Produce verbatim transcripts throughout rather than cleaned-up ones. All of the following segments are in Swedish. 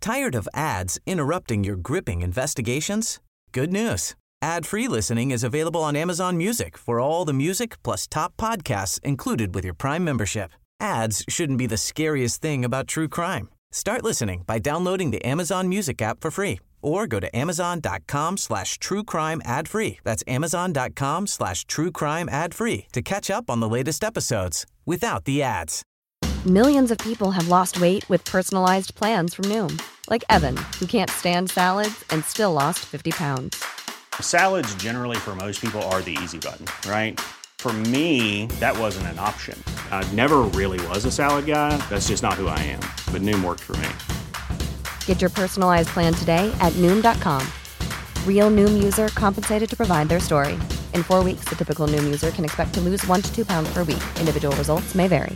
Tired of ads interrupting your gripping investigations? Good news. Ad-free listening is available on Amazon Music for all the music plus top podcasts included with your Prime membership. Ads shouldn't be the scariest thing about true crime. Start listening by downloading the Amazon Music app for free or go to amazon.com slash true crime ad free. That's amazon.com slash true crime ad free to catch up on the latest episodes without the ads. Millions of people have lost weight with personalized plans from Noom. Like Evan, who can't stand salads and still lost fifty pounds. Salads generally for most people are the easy button, right? For me, that wasn't an option. I never really was a salad guy. That's just not who I am. But Noom worked for me. Get your personalized plan today at Noom dot com. Real Noom user compensated to provide their story. In four weeks, the typical Noom user can expect to lose one to two pounds per week. Individual results may vary.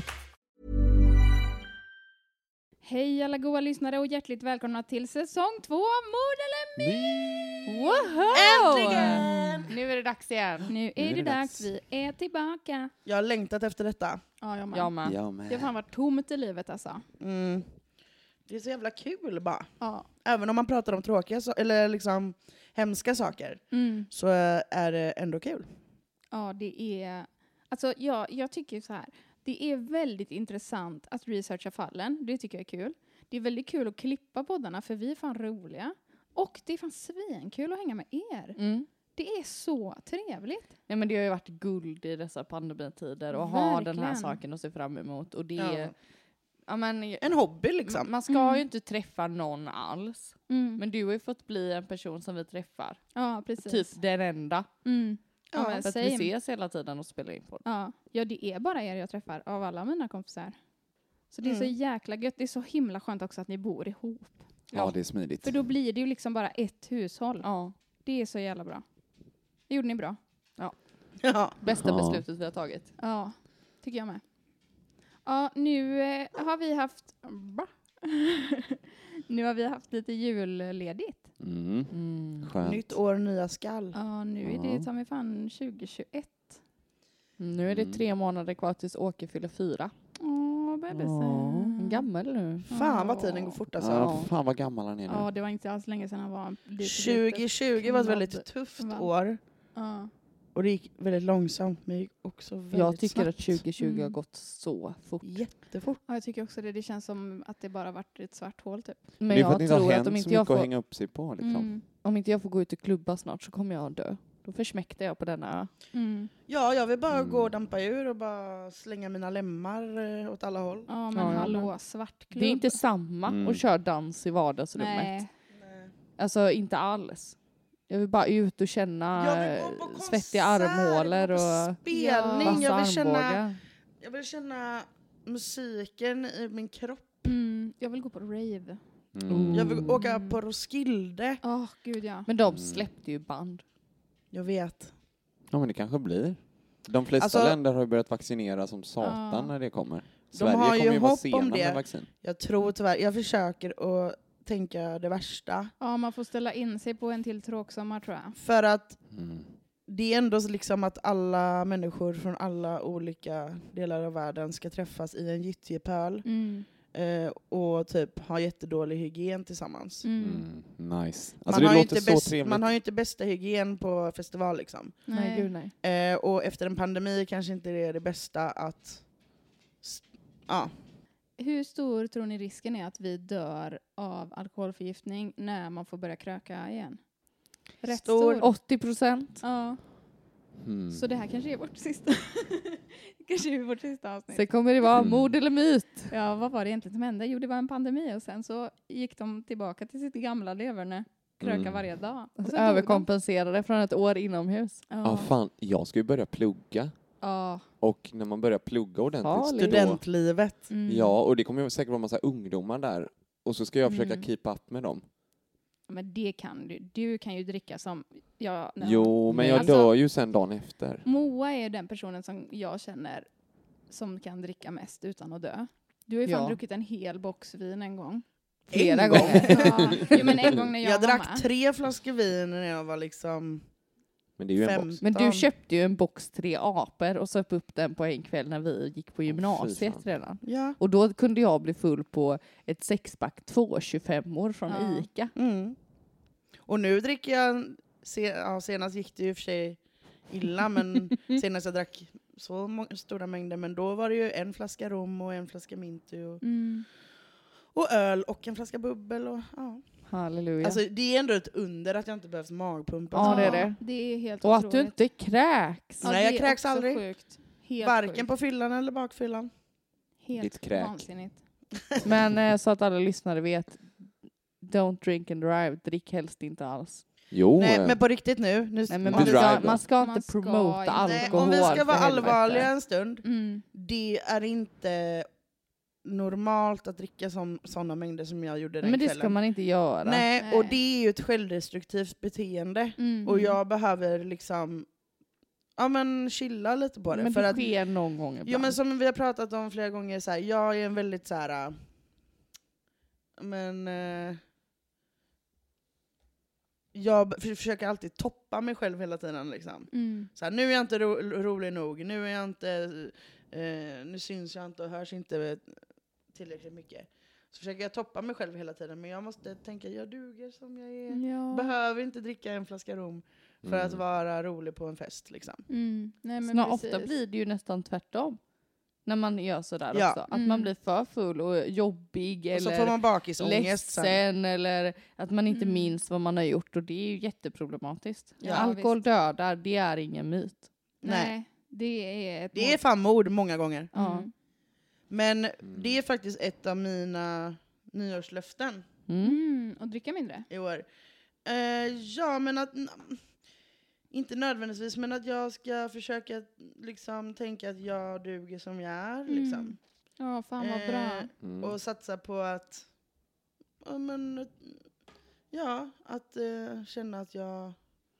Hej alla goda lyssnare och hjärtligt välkomna till säsong två av Mord eller Myt! Wow! Äntligen! Nu är det dags igen. Nu är, nu är det, det dags. Vi är tillbaka. Jag har längtat efter detta. Ja, jag med. Jag med. Jag med. Det har fan varit tomt i livet alltså. Mm. Det är så jävla kul bara. Ja. Även om man pratar om tråkiga so- eller liksom hemska saker Mm. så är det ändå kul. Ja, det är... Alltså, jag, jag tycker så här. Det är väldigt intressant att researcha fallen. Det tycker jag är kul. Det är väldigt kul att klippa poddarna för vi är fan roliga. Och det är fan svinkul att hänga med er. Mm. Det är så trevligt. Ja, men det har ju varit guld i dessa pandemitider och Verkligen. ha den här saken att se fram emot. Och det Ja. är... Ja, men, En hobby liksom. man ska Mm. ju inte träffa någon alls. Mm. Men du har ju fått bli en person som vi träffar. Ja, precis. Typ den enda. Mm. Ja, Ja, men För att same. vi ses hela tiden och spelar in på det. Ja. ja, det är bara er jag träffar av alla mina kompisar. Så det är Mm. så jäkla gött. Det är så himla skönt också att ni bor ihop. Ja, det är smidigt. För då blir det ju liksom bara ett hushåll. Ja. Det är så jävla bra. Det gjorde ni bra. Ja. Bästa Ja. beslutet vi har tagit. Ja, tycker jag med. Ja, nu eh, har vi haft... Bra. nu har vi haft lite julledigt. Mm. Mm. Skönt. Nytt år, nya skall. Ja, nu är Ja. det ta mig fan tjugohundratjugoett. Nu är det Mm. tre månader kvar tills Åke fyller fyra. Åh, bebisen. En gammal nu. Fan vad tiden går fort alltså. Ja, fan vad gammal han är nu. Ja, det var inte alls länge sedan han var lite tjugo tjugo var ett väldigt knadd. tufft Va? år. Ja. Och det gick väldigt långsamt men gick också väldigt Jag tycker snabbt. att tjugo tjugo har Mm. gått så fort. Jättefort. ja, jag tycker också det. Det känns som att det bara varit ett svart hål typ. Men det är för att jag det inte har tror att hänt om så inte, mycket jag att får, hänga upp sig på. Liksom. Mm. om inte jag får gå ut och klubba snart så kommer jag att dö. Då försmäktar jag på denna ö. Mm. Ja, jag vill bara Mm. gå och dampa ur och bara slänga mina lemmar eh, åt alla håll. Ja, men Ja, ja, hallå, men- svartklubb. Det är inte samma Mm. att köra dans i vardagsrummet. Nej. Alltså inte alls. Jag vill bara ut och känna Jag vill gå på eh, konsert, svettiga armhålor gå på och spelning. vassa Jag vill känna armbågar. Jag vill känna musiken i min kropp. Mm. Jag vill gå på rave. Mm. Jag vill åka på Roskilde. Åh, gud ja. Men de Mm. släppte ju band. Jag vet. Ja, men det kanske blir. De flesta Alltså- länder har ju börjat vaccinera som satan Ja. när det kommer. De Sverige har ju kommer ju vara hopp om sena det. med vaccin. Jag tror tyvärr. Jag försöker att tänka det värsta. Ja, man får ställa in sig på en till tråksommar tror jag. För att Mm. det är ändå liksom att alla människor från alla olika delar av världen ska träffas i en gyttjepöl Mm. eh, och typ ha jättedålig hygien tillsammans. Mm. Mm. Nice. Man, Alltså det har ju låter inte så bäst, trevligt. man har ju inte bästa hygien på festival liksom. Nej, Nej. gud nej. Eh, och efter en pandemi kanske inte det är det bästa att... s- Ja. Hur stor tror ni risken är att vi dör av alkoholförgiftning när man får börja kröka igen? Rätt Stor. stor. åttio procent. Ja, Mm. så det här kanske är vårt sista. kanske är vårt sista avsnitt. Sen kommer det vara Mm. mord eller myt. Ja, vad var det egentligen som hände? Jo, det var en pandemi och sen så gick de tillbaka till sitt gamla leverne. Kröka Mm. varje dag. Och så dog Överkompenserade från ett år inomhus. de. Ja, Ja. fan. Jag ska ju börja plugga. Ja. Och när man börjar plugga ordentligt... Farligt. då- Studentlivet. Mm. Ja, och det kommer ju säkert vara massa ungdomar där. Och så ska jag försöka Mm. keep up med dem. Men det kan du. Du kan ju dricka som... Ja, nej. Jo, men jag Alltså- dör ju sen dagen efter. Moa är den personen som jag känner som kan dricka mest utan att dö. Du har ju fan Ja. druckit en hel box vin en gång. Flera En gånger. Ja, jo, men en gång när jag, Jag, var drack med. tre flaskor vin när jag var liksom... Men Men det är ju en femton. box. Men du köpte ju en box tre apor och söp upp den på en kväll när vi gick på gymnasiet fan. redan. Ja. Och då kunde jag bli full på ett sexpack två tjugofem-or från Ja. Ica. Mm. Och nu dricker jag, se, ja, senast gick det ju för sig illa, men senast jag drack så må- stora mängder, men då var det ju en flaska rom och en flaska mintu och, Mm. och öl och en flaska bubbel. Och, ja. Halleluja. Alltså, det är ändå ett under att jag inte behövt magpumpa. Ja, det är det. Det är helt och att du otroligt. inte kräks. Ja, Nej, jag det är kräks också aldrig. Sjukt. Helt Varken sjukt. på fyllan eller bakfyllan. Helt Ditt kräk. vansinnigt. Men eh, så att alla lyssnare vet, don't drink and drive. Drick helst inte alls. Jo, Nej, eh, men på riktigt nu. nu Nej, men om man, vi- drive ska, då. man ska Man inte ska promota inte. Nej, alkohol. om vi ska för vara helvete. allvarliga en stund. Mm. Det är inte normalt att dricka som, sådana mängder som jag gjorde den Men det kvällen. ska man inte göra. Nej, Nej. och det är ju ett självdestruktivt beteende. Mm. Och jag behöver liksom ja, men chilla lite på det. Men för det att, sker någon gång ibland. jo, men som vi har pratat om flera gånger, så här, jag är en väldigt så här. äh, Men äh, jag b- för- försöker alltid toppa mig själv hela tiden. Liksom. Mm. Så här, nu är jag inte ro rolig nog, nu är jag inte, eh, nu syns jag inte och hörs inte tillräckligt mycket. Så försöker jag toppa mig själv hela tiden, men jag måste tänka, jag duger som jag är. Ja. Behöver inte dricka en flaska rom för Mm. att vara rolig på en fest. Liksom. Mm. Nej, men Snar, precis. ofta blir det ju nästan tvärtom. När man gör sådär Ja. också. Att Mm. man blir för full och jobbig Och så får eller man bakisångest sen. ledsen eller att man inte Mm. minns vad man har gjort. Och det är ju jätteproblematiskt. Ja, Alkohol visst. dödar, det är ingen myt. Nej. Nej, det är ett Det är fan mord många gånger. Ja. Mm. Men det är faktiskt ett av mina nyårslöften Mm. Mm. Och dricka mindre. i år. Eh, ja, men att... Inte nödvändigtvis, men att jag ska försöka liksom tänka att jag duger som jag är. Liksom. Mm. Ja, fan vad bra. Eh, Mm. Och satsa på att... Ja, men, ja att eh, känna att jag...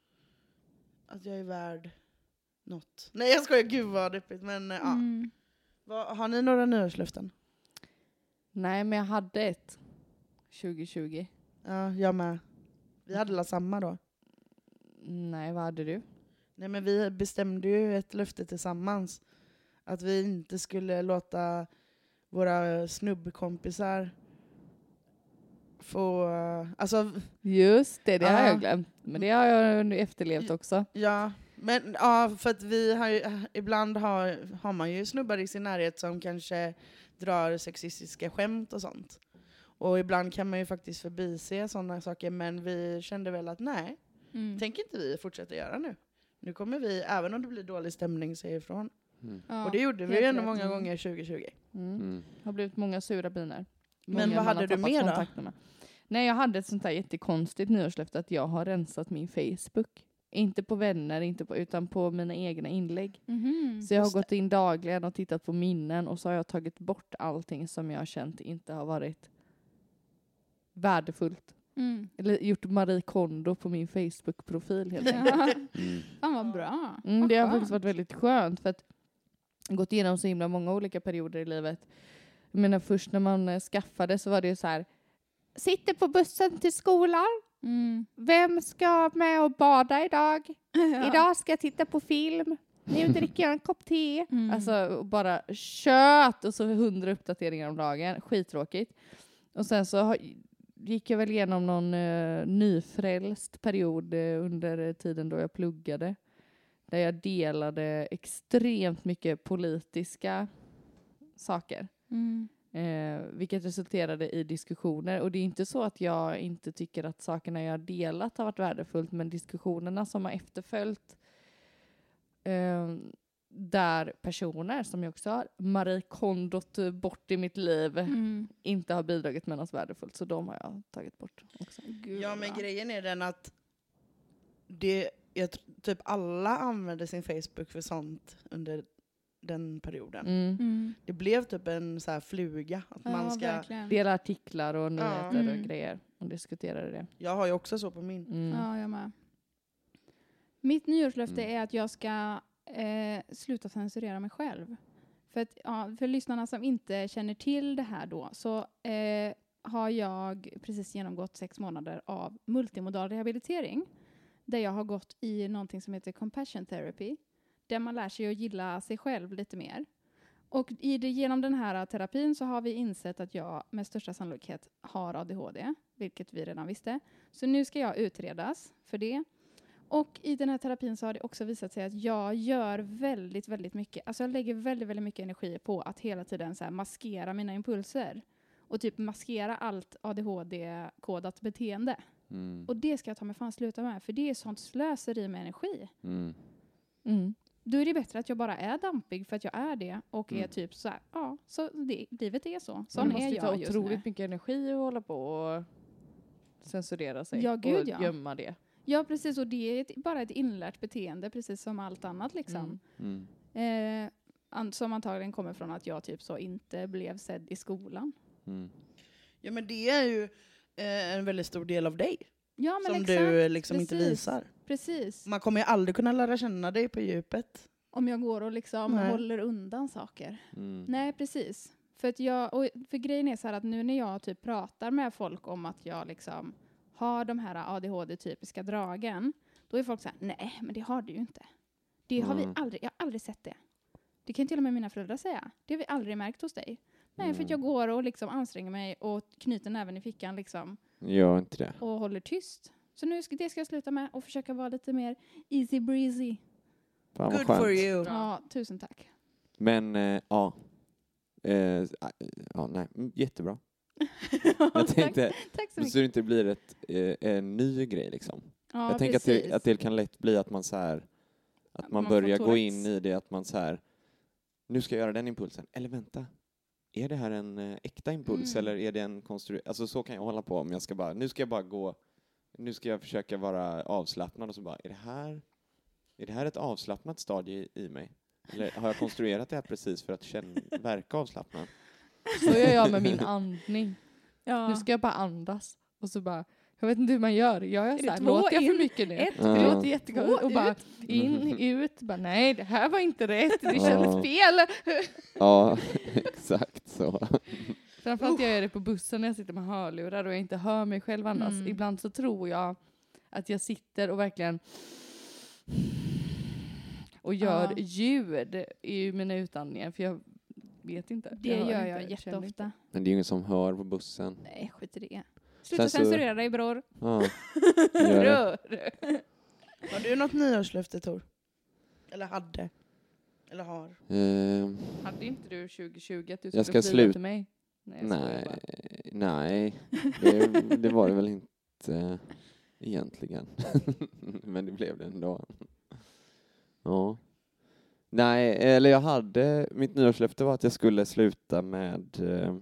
Att jag är värd något. Nej, jag skojar. Gud vad deppigt. Men eh, ja. Mm. Vad, har ni några nyårslöften? Nej, men jag hade ett. tjugo tjugo. Ja, jag med. Vi hade la samma då. Nej, vad hade du? Nej, men vi bestämde ju ett löfte tillsammans. Att vi inte skulle låta våra snubbkompisar få... Alltså, Just det, det har Ja. jag glömt. Men det har jag nu efterlevt också. ja. Men ja, för att vi har ju, ibland har, har man ju snubbar i sin närhet som kanske drar sexistiska skämt och sånt. Och ibland kan man ju faktiskt förbise sådana saker, men vi kände väl att nej, Mm. tänker inte vi fortsätta göra nu. Nu kommer vi, även om det blir dålig stämning, säga ifrån. Mm. Ja, Och det gjorde vi helt ju ändå rätt. många Mm. gånger tjugo tjugo. Mm. Mm. Det har blivit många sura biner. Men Många vad man hade har du tappat mer då? kontakten med. Nej, jag hade ett sånt här jättekonstigt nyårslöfte att jag har rensat min Facebook. Inte på vänner, inte på, utan på mina egna inlägg. Mhm. Så jag har Just det. gått in dagligen och tittat på minnen och så har jag tagit bort allting som jag har känt inte har varit värdefullt. Mm. Eller gjort Marie Kondo på min Facebook-profil helt enkelt. Ja. Mm. Fan vad bra. Mm, Vad det har skönt. faktiskt varit väldigt skönt för att jag har gått igenom så himla många olika perioder i livet. Jag menar först när man eh, skaffade så var det ju så här: sitter på bussen till skolan. Mm. Vem ska med och bada idag? Ja. Idag ska jag titta på film. Nu dricker jag en kopp te. Mm. Alltså och bara kött och så hundra uppdateringar om dagen. Skittråkigt. Och sen så har, gick jag väl igenom någon uh, nyfrälst period uh, under tiden då jag pluggade. Där jag delade extremt mycket politiska saker. Mm. Eh, vilket resulterade i diskussioner. Och det är inte så att jag inte tycker att sakerna jag har delat har varit värdefullt. Men diskussionerna som har efterföljt eh, där personer som jag också har Marie Kondot bort i mitt liv Mm. inte har bidragit med något värdefullt. Så de har jag tagit bort också. Gud, Ja, vad men bra. grejen är den att det, jag, tr- typ alla använde sin Facebook för sånt under den perioden. Mm. Mm. Det blev typ en så här fluga. Att Ja, man ska, verkligen. Dela artiklar och nyheter Mm. och grejer. Och diskuterade det. jag har ju också så på min. Mm. Ja, jag med. Mitt nyårslöfte Mm. är att jag ska eh, sluta censurera mig själv. För, att, ja, för lyssnarna som inte känner till det här då, så eh, har jag precis genomgått sex månader av multimodal rehabilitering. där jag har gått i någonting som heter compassion therapy. Där man lär sig att gilla sig själv lite mer. Och i det, genom den här terapin så har vi insett att jag med största sannolikhet har A D H D. Vilket vi redan visste. Så nu ska jag utredas för det. Och i den här terapin så har det också visat sig att jag gör väldigt, väldigt mycket. Alltså jag lägger väldigt, väldigt mycket energi på att hela tiden så här maskera mina impulser. Och typ maskera allt A D H D-kodat beteende. Mm. Och det ska jag ta mig fan sluta med. För det är sånt slöseri med energi. Mm. Mm. Då är det bättre att jag bara är dampig för att jag är det. Och Mm. är typ så här, ja, så det, livet är så. Man Sån måste är ju ta jag just nu. otroligt mycket energi att hålla på och censurera sig. Ja, gud, och ja. gömma det. Ja, precis. Och det är ett, bara ett inlärt beteende, precis som allt annat liksom. Mm. Mm. Eh, an, som antagligen kommer från att jag typ så inte blev sedd i skolan. Mm. Ja, men det är ju eh, en väldigt stor del av dig. Ja, men som exakt. du liksom inte Precis. visar. Precis. Man kommer ju aldrig kunna lära känna dig på djupet. Om jag går och liksom Nej. håller undan saker. Mm. Nej, precis. För, att jag, och för grejen är så här att nu när jag typ pratar med folk om att jag liksom har de här A D H D-typiska dragen. Då är folk så här, nej, men det har du ju inte. Det har vi Mm. aldrig, jag har aldrig sett det. Det kan till och med mina föräldrar säga. Det har vi aldrig märkt hos dig. Nej, för att jag Mm. går och liksom anstränger mig och knyter näven i fickan liksom. Gör inte det. Och håller tyst. Så nu ska, det ska jag sluta med och försöka vara lite mer easy breezy. Fan vad Good skönt. for you. Ja, tusen tack. Men eh, ja. Eh, ja, nej, mm, jättebra. Jag tänkte, tack, tack så så mycket. det inte blir ett, eh, en ny grej liksom. Ja, jag tänker att det, precis. att det kan lätt bli att man så här, att man, Man får börjar gå Tourettes. in i det, att man så här, nu ska jag göra den impulsen. Eller vänta, är det här en eh, äkta impuls Mm. eller är det en konstruerad? Alltså så kan jag hålla på om jag ska bara, nu ska jag bara gå, nu ska jag försöka vara avslappnad och så bara, är det här, är det här ett avslappnat stadie i, i mig? Eller har jag konstruerat det här precis för att känna, verka avslappnad? Så gör jag med min andning. Ja. Nu ska jag bara andas. Och så bara, jag vet inte hur man gör. Jag är det så här, två låter jag för in, mycket nu? ett Det ut, låter jättegott. två Och bara in, ut. Bara, nej, det här var inte rätt. Det kändes Ja. fel. Ja, exakt så. Framförallt jag gör det på bussen när jag sitter med hörlurar och jag inte hör mig själv andas. Mm. Ibland så tror jag att jag sitter och verkligen och gör Ja. ljud i mina utandningar. För jag vet inte. Det hör gör inte, jag känner inte. jätteofta. Men det är ju ingen som hör på bussen. Nej, skit i det. Sluta Sen så- censurera dig, bror. Ja, gör det. Rör. Har du något nyårslöfte, Tor? Eller hade? Eller har? Eh, Hade inte du tjugo tjugo att du Jag skulle ska flyga slut- till mig? Nej, jag skojar nej, bara. nej. Det, det var det väl inte egentligen. Men det blev det ändå. Ja. Nej, eller jag hade, mitt nyårslöfte var att jag skulle sluta med eh,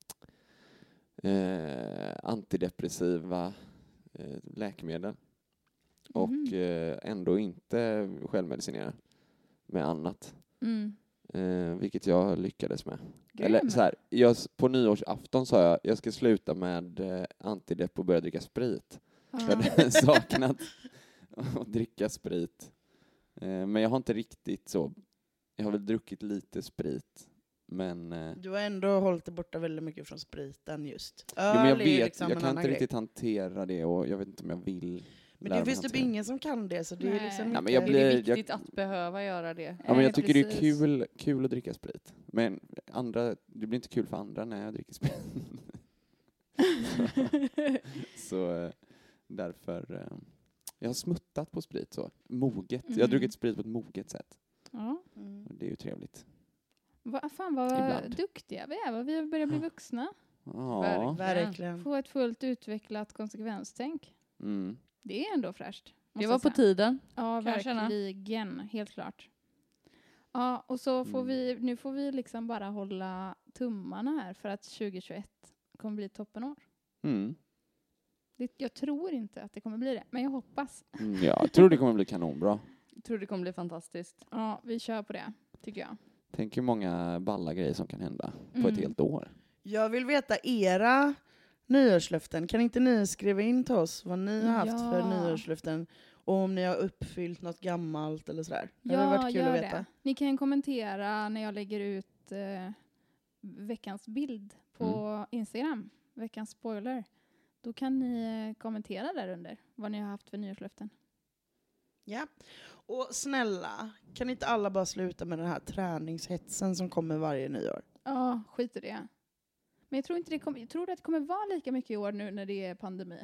eh, antidepressiva eh, läkemedel. Och Mhm. eh, ändå inte självmedicinera med annat. Mm. Eh, vilket jag lyckades med. Grym. Eller så här, jag, på nyårsafton sa jag jag ska sluta med eh, antidepp och börja dricka sprit. Jag Ja. hade saknat att dricka sprit. Eh, men jag har inte riktigt så. Jag har väl druckit lite sprit. Men, eh, Du har ändå hållit dig borta väldigt mycket från spriten just. jo, men jag Öl är ju vet, liksom jag en kan annan inte grej. riktigt hantera det och jag vet inte om jag vill. Men lära det mig finns typ hantera. ingen som kan det, så det är Nej. liksom Nej, inte... men jag Det blir- är viktigt att behöva göra det. Ja, men Nej, jag tycker det är precis. kul, kul att dricka sprit. Men andra, det blir inte kul för andra när jag dricker sprit. Så eh, därför, eh, jag har smuttat på sprit så. Moget. Jag har Mm. druckit sprit på ett moget sätt. Ja. Mm. Och det är ju trevligt. Va, fan vad Ibland. duktiga vi är. Vad vi börjar bli vuxna. Ja. Verkligen. Få ett fullt utvecklat konsekvenstänk. Mm. Det är ändå fräscht. Det måste var jag på säga. tiden. Ja, kan jag känna. verkligen. Helt klart. Ja, och så får Mm. vi, nu får vi liksom bara hålla tummarna här för att tjugohundratjugoett kommer bli toppenår. Mm. Det, jag tror inte att det kommer bli det, men jag hoppas. Mm, jag tror det kommer bli kanonbra. Jag tror det kommer bli fantastiskt. Ja, vi kör på det, tycker jag. Tänk hur många balla grejer som kan hända på Mm. ett helt år. Jag vill veta era nyårslöften. Kan inte ni skriva in till oss vad ni har haft för Ja. nyårslöften? Och om ni har uppfyllt något gammalt eller sådär. Det Ja, hade varit kul gör att veta. det. Ni kan kommentera när jag lägger ut eh, veckans bild på Mm. Instagram. Veckans spoiler. Då kan ni eh, kommentera där under vad ni har haft för nyårslöften. Ja. Och snälla, kan inte alla bara sluta med den här träningshetsen som kommer varje nyår? Ja, skit i det. Men jag tror inte det kommer, jag tror att det kommer vara lika mycket i år nu när det är pandemi.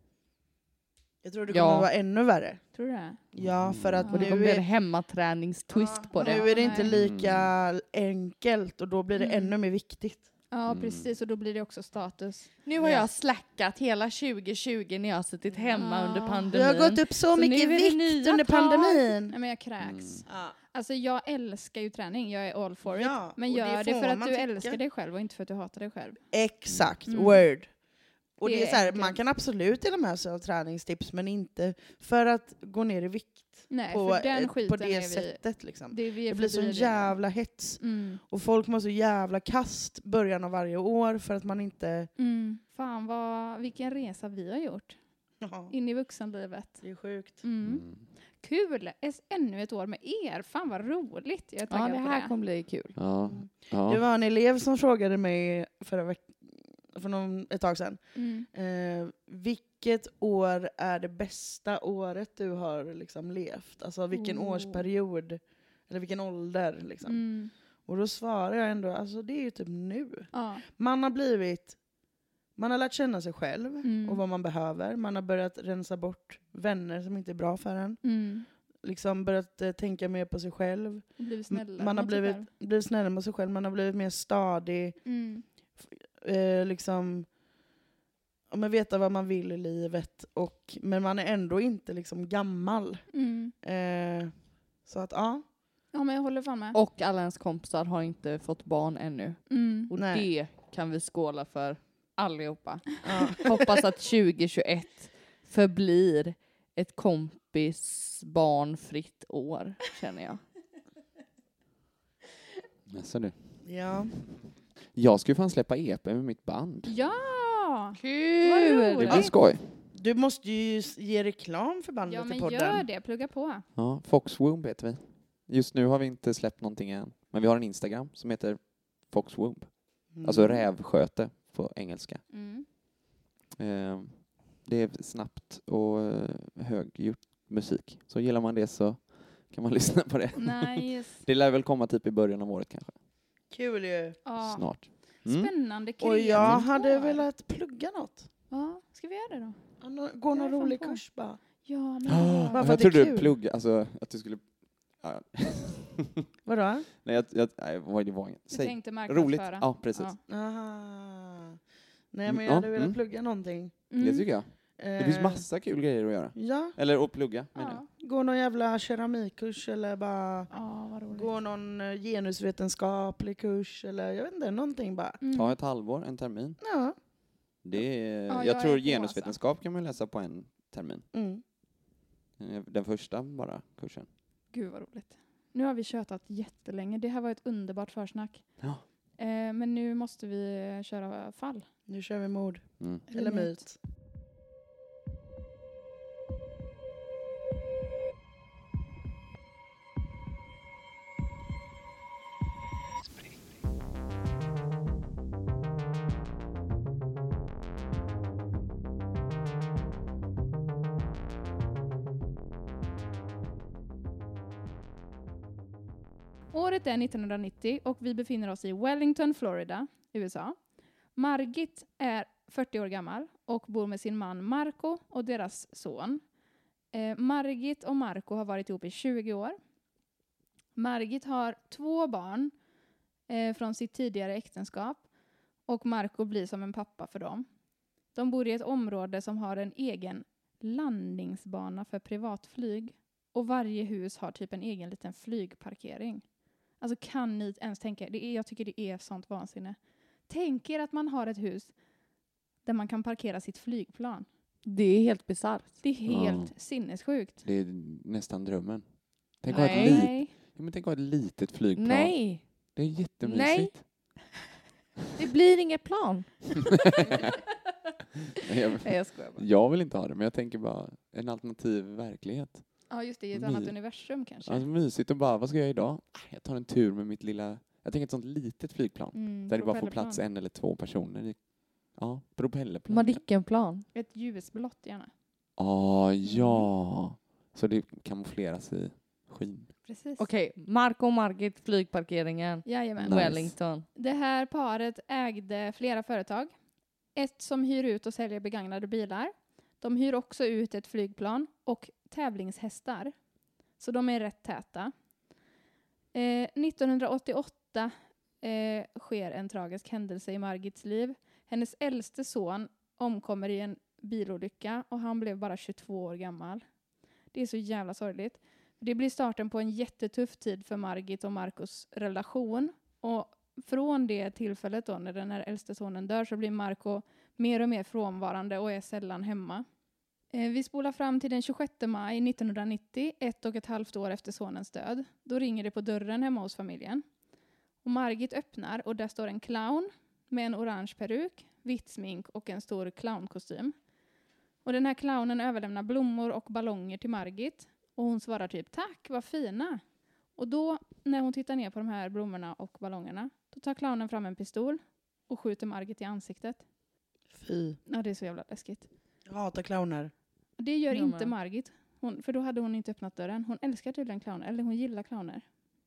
Jag tror det Ja. kommer vara ännu värre. Tror du det? Ja, för att Och det nu kommer bli en är, hemmaträningstwist på det. nu är det inte Nej. lika enkelt och då blir det Mm. ännu mer viktigt. Ja, Mm. precis. Och då blir det också status. Nu har Ja. jag slackat hela tjugo tjugo när jag har suttit hemma Ja. under Du pandemin. har gått upp så Så nu mycket är det vikt nya under tag. pandemin. Nej, men jag kräks. Mm. Ja. Alltså jag älskar ju träning. Jag är all for it. Ja, Men och det gör det, får för att man du tycka. älskar dig själv och inte för att du hatar dig själv. Exakt, Mm. word. Och Det det är är så här, enkelt. man kan absolut dela med sig av träningstips men inte för att gå ner i vikt Nej, på, för den ett- skiten på det är vi... sättet. Liksom. Det, vi är Det blir sån förbi det. jävla hets. Mm. Och folk mår så jävla kast början av varje år för att man inte... Mm. Fan, vad, vilken resa vi har gjort. Ja, In i vuxenlivet. det är sjukt. Mm. Mm. Kul! Es- Ännu ett år med er. Fan vad roligt. Jag är Ja, taggad det på här det. kommer bli kul. Ja. Det Ja. var en elev som frågade mig förra veck- för någon, ett tag sedan. Mm. Eh, vilket år är det bästa året du har liksom levt? Alltså vilken Oh. årsperiod? Eller vilken ålder? Liksom. Mm. Och då svarar jag ändå, alltså det är ju typ nu. Ja. Man har blivit, man har lärt känna sig själv Mm. och vad man behöver. Man har börjat rensa bort vänner som inte är bra för en. Mm. Liksom börjat eh, tänka mer på sig själv. Blivit snällare Man har mot sig blivit, själv. blivit snällare mot sig själv. Man har blivit mer stadig. Mm. Eh, liksom, ja, men veta vad man vill i livet. Och, men man är ändå inte liksom gammal. Mm. Eh, så att ja. Ja, men jag håller fan med. Och alla ens kompisar har inte fått barn ännu. Mm. Och Nej. det kan vi skåla för allihopa. ja. Hoppas att tjugo tjugoett förblir ett kompis barnfritt år, känner jag. Alltså du. ja. Jag ska ju fan släppa E P med mitt band. Ja! Kul! Vad Det roligt. blir skoj. Du måste ju s- ge reklam för bandet Ja, i men podden. gör det. Plugga på. Ja, Foxwomb heter vi. Just nu har vi inte släppt någonting än. Men vi har en Instagram som heter Foxwomb. Mm. Alltså rävsköte på engelska. Mm. Eh, det är snabbt och eh, högljutt musik. Så gillar man det så kan man lyssna på det. Nice. Det lär väl komma typ i början av året kanske. Kul ju. Ja. Snart. Mm. Spännande, Och kreativt jag hade år. velat plugga något. Ja, ska vi göra det då? Ja, nå- Gå någon Jag är fan rolig på. kurs bara. Ja, men... Bara för jag att det är trodde kul. du plugga, alltså att du skulle... Ja. Vadå? Nej, jag, jag, nej, vad det var inget. Du Säg. tänkte Roligt. marknadsföra. Ja, precis. Ja. Aha. Nej men Mm, jag ja, hade velat mm. plugga någonting. Mm. Det tycker jag. Det finns Eh, massa kul grejer att göra. Ja, Eller att plugga, menar Ja. jag. gå någon jävla keramikkurs eller bara Ja, vad roligt. gå någon eh, genusvetenskaplig kurs eller jag vet inte, någonting bara. Mm. Ta ett halvår, en termin. Ja. Det är, Ja, jag jag är tror på, genusvetenskap kan man läsa på en termin. Mm. Den första bara kursen. Gud vad roligt. Nu har vi tjötat jättelänge. Det här var ett underbart försnack. Ja. Eh, men nu måste vi eh, köra fall. Nu kör vi mord. Mm. Eller myt. Året är nittonhundranittio och vi befinner oss i Wellington, Florida, U S A. Margit är fyrtio år gammal och bor med sin man Marco och deras son. Eh, Margit och Marco har varit ihop i tjugo år. Margit har två barn eh, från sitt tidigare äktenskap och Marco blir som en pappa för dem. De bor i ett område som har en egen landningsbana för privatflyg och varje hus har typ en egen liten flygparkering. Alltså kan ni ens tänka, det är, jag tycker det är sånt vansinne. Tänk er att man har ett hus där man kan parkera sitt flygplan. Det är helt bisarrt. Det är helt Ja. sinnessjukt. Det är nästan drömmen. Tänk att ha ett, Nej. lit, Nej. ja, men tänk att ha ett litet flygplan. Nej, Det är jättemysigt. det blir inget plan. Nej, jag, Nej, jag skojar bara. jag vill inte ha det, men jag tänker bara en alternativ verklighet. Ja, just det, i ett My- annat universum kanske. Alltså mysigt och bara, vad ska jag göra idag? Ah, Jag tar en tur med mitt lilla, jag tänker ett sånt litet flygplan. Mm, Där det bara får propellerplan. plats en eller två personer i. Ja, propellerplan. Mm. Madicken-plan. Ett ljusblått gärna. Ah, ja. Så det kamoufleras i skyn. Precis. Okej, Marco och Margit, flygparkeringen. Jajamän. Nice. Wellington. Det här paret ägde flera företag. Ett som hyr ut och säljer begagnade bilar. De hyr också ut ett flygplan och tävlingshästar. Så de är rätt täta. Eh, nittonhundraåttioåtta eh, sker en tragisk händelse i Margits liv. Hennes äldste son omkommer i en bilolycka och han blev bara tjugotvå år gammal. Det är så jävla sorgligt. Det blir starten på en jättetuff tid för Margit och Marcos relation. Och från det tillfället då, när den här äldste sonen dör, så blir Marco mer och mer frånvarande och är sällan hemma. Eh, vi spolar fram till den tjugosjätte maj nittonhundranittio, ett och ett halvt år efter sonens död. Då ringer det på dörren hemma hos familjen. Och Margit öppnar och där står en clown med en orange peruk, vitt smink och en stor clownkostym. Och den här clownen överlämnar blommor och ballonger till Margit. Och hon svarar typ, tack, vad fina. Och då, när hon tittar ner på de här blommorna och ballongerna, då tar clownen fram en pistol och skjuter Margit i ansiktet. Fy. Ja, det är så jävla läskigt. Jag hatar clowner. Det gör Jag inte med. Margit. Hon, för då hade hon inte öppnat dörren. Hon älskar tydligen clowner. Eller hon gillar clowner.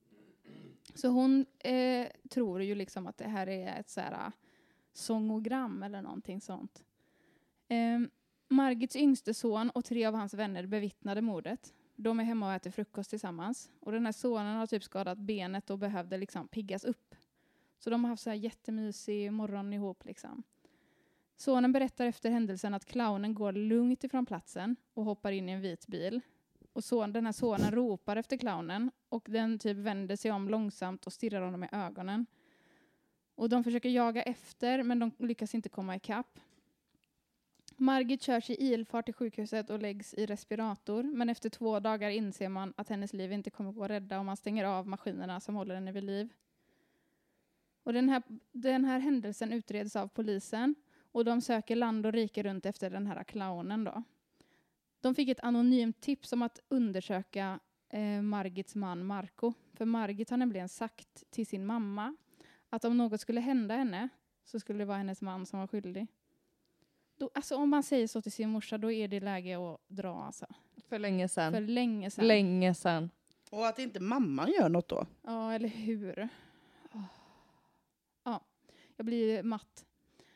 Så hon eh, tror ju liksom att det här är ett så här uh, sångogram eller någonting sånt. Eh, Margits yngste son och tre av hans vänner bevittnade mordet. De är hemma och äter frukost tillsammans. Och den här sonen har typ skadat benet och behövde liksom piggas upp. Så de har haft så här jättemysig morgon ihop liksom. Sonen berättar efter händelsen att clownen går lugnt ifrån platsen och hoppar in i en vit bil. Och son, den här sonen ropar efter clownen och den typ vänder sig om långsamt och stirrar honom i ögonen. Och de försöker jaga efter men de lyckas inte komma ikapp. Margit körs i ilfart till sjukhuset och läggs i respirator. Men efter två dagar inser man att hennes liv inte kommer gå att rädda om man stänger av maskinerna som håller henne vid liv. Och den här, den här händelsen utreds av polisen. Och de söker land och rike runt efter den här clownen då. De fick ett anonymt tips om att undersöka eh, Margits man Marco. För Margit har nämligen sagt till sin mamma att om något skulle hända henne så skulle det vara hennes man som var skyldig. Då, alltså om man säger så till sin morsa, då är det läge att dra alltså. För länge sedan. För länge sedan. Länge sedan. Och att inte mamman gör något då. Ja, eller hur? Oh. Ja, jag blir matt.